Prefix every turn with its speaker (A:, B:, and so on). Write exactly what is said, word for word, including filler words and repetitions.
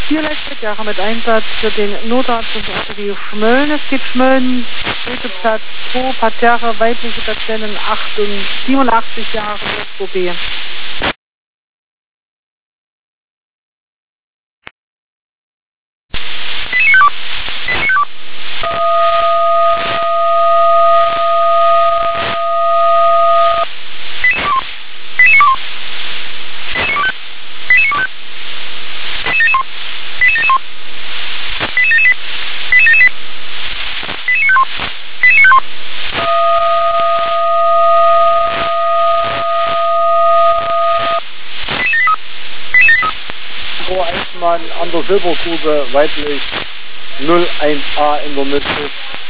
A: vier Leitverkehre mit Einsatz für den Notarzt und die Schmölln. Es gibt Schmölln, Platz pro Parterre, weibliche Patientin siebenundachtzig Jahre, O B.
B: Eichmann an der Silbergrube, weiblich null eins A in der Mitte.